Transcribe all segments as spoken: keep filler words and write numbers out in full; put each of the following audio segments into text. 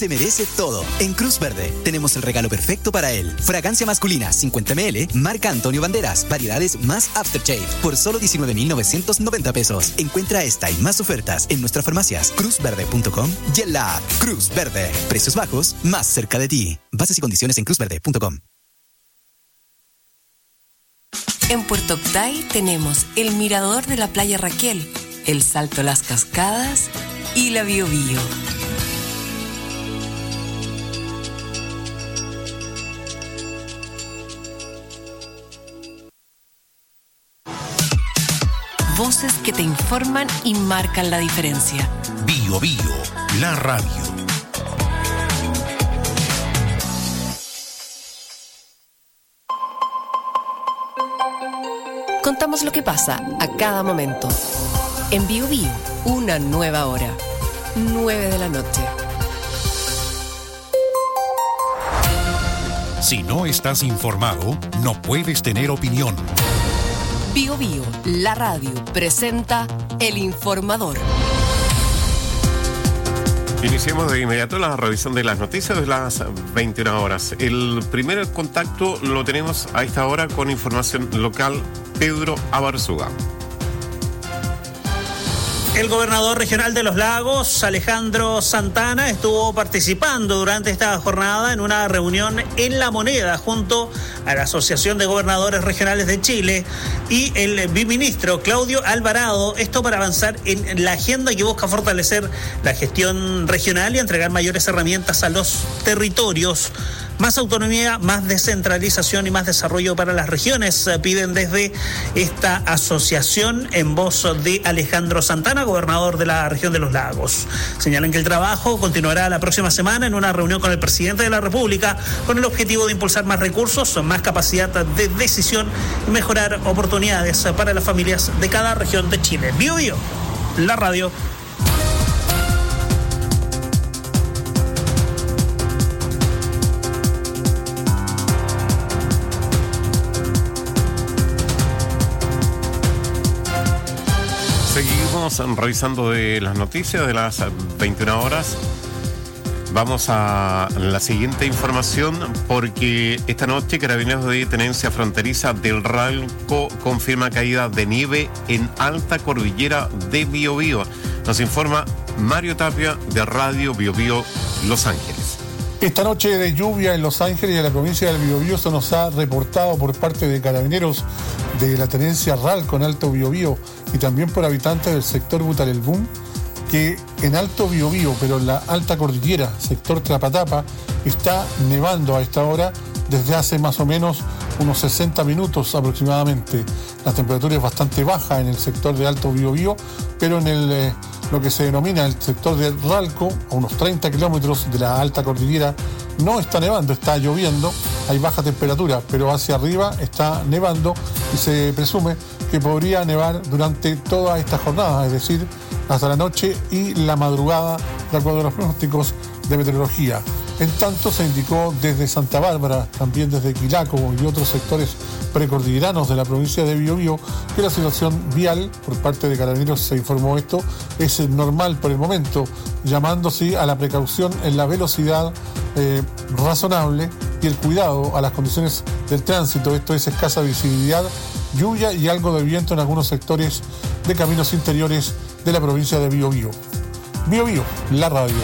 se merece todo. En Cruz Verde tenemos el regalo perfecto para él. Fragancia masculina cincuenta mililitros, marca Antonio Banderas, variedades más Aftershave, por solo diecinueve mil novecientos noventa pesos. Encuentra esta y más ofertas en nuestras farmacias cruz verde punto com y en la app Cruz Verde. Precios bajos, más cerca de ti. Bases y condiciones en cruz verde punto com. En Puerto Octay tenemos el mirador de la playa Raquel, el Salto a las Cascadas y la Biobío. Voces que te informan y marcan la diferencia. Biobío, la radio. Contamos lo que pasa a cada momento. En Biobío, una nueva hora. nueve de la noche. Si no estás informado, no puedes tener opinión. Biobío, la radio, presenta El Informador. Iniciemos de inmediato la revisión de las noticias de las veintiuna horas. El primer contacto lo tenemos a esta hora con información local. Pedro Abarzuga. El gobernador regional de Los Lagos, Alejandro Santana, estuvo participando durante esta jornada en una reunión en La Moneda junto a la Asociación de Gobernadores Regionales de Chile y el biministro Claudio Alvarado, esto para avanzar en la agenda que busca fortalecer la gestión regional y entregar mayores herramientas a los territorios. Más autonomía, más descentralización y más desarrollo para las regiones, piden desde esta asociación en voz de Alejandro Santana, gobernador de la región de Los Lagos. Señalan que el trabajo continuará la próxima semana en una reunión con el presidente de la República con el objetivo de impulsar más recursos, más capacidad de decisión y mejorar oportunidades para las familias de cada región de Chile. Biobío, la radio. Seguimos revisando de las noticias de las veintiuna horas. Vamos a la siguiente información porque esta noche Carabineros de Tenencia Fronteriza del Ralco confirma caída de nieve en alta cordillera de Biobío. Nos informa Mario Tapia de Radio Biobío Los Ángeles. Esta noche de lluvia en Los Ángeles y en la provincia del Biobío se nos ha reportado por parte de Carabineros de la Tenencia Ralco en Alto Biobío y también por habitantes del sector Butarelbún que en Alto Biobío, pero en la alta cordillera, sector Tlapatapa, está nevando a esta hora desde hace más o menos unos sesenta minutos aproximadamente. La temperatura es bastante baja en el sector de Alto Biobío, pero en el, eh, lo que se denomina el sector de Ralco, a unos treinta kilómetros de la alta cordillera, no está nevando, está lloviendo, hay baja temperatura, pero hacia arriba está nevando y se presume que podría nevar durante toda esta jornada, es decir, hasta la noche y la madrugada, de acuerdo a los pronósticos de meteorología. En tanto, se indicó desde Santa Bárbara, también desde Quilaco y otros sectores precordilleranos de la provincia de Biobío, que la situación vial, por parte de Carabineros se informó esto, es normal por el momento, llamándose a la precaución en la velocidad eh, razonable y el cuidado a las condiciones del tránsito. Esto es escasa visibilidad, lluvia y algo de viento en algunos sectores de caminos interiores de la provincia de Biobío. Biobío, la radio.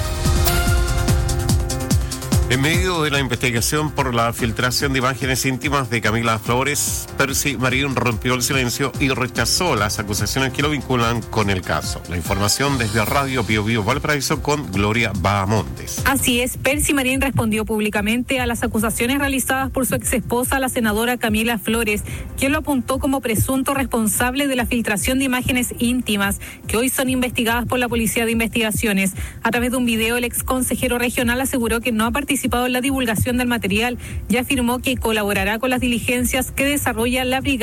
En medio de la investigación por la filtración de imágenes íntimas de Camila Flores, Percy Marín rompió el silencio y rechazó las acusaciones que lo vinculan con el caso. La información desde Radio Biobío Valparaíso con Gloria Bahamontes. Así es, Percy Marín respondió públicamente a las acusaciones realizadas por su exesposa, la senadora Camila Flores, quien lo apuntó como presunto responsable de la filtración de imágenes íntimas que hoy son investigadas por la Policía de Investigaciones. A través de un video, el ex consejero regional aseguró que no ha participado en la divulgación del material y afirmó que colaborará con las diligencias que desarrolla la brigada